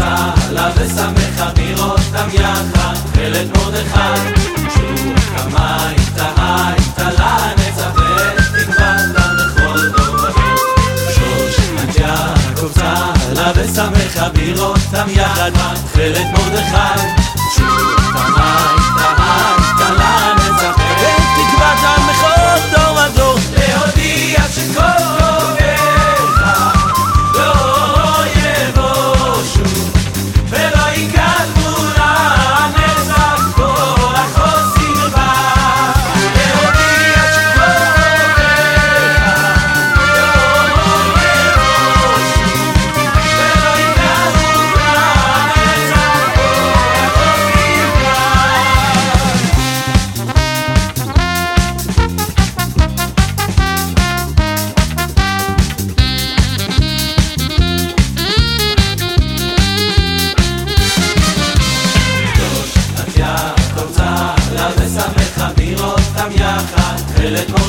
צהלה ושמחה בראותם יחד תכלת מרדכי שוב קמה הייתה לנצח ותקוותם לכל דור ודור שושנת יעקב צהלה ושמחה בראותם יחד תכלת מרדכי שוב קמה הייתה לנצח ותקוותם לכל דור ודור להודיע שכל תכלת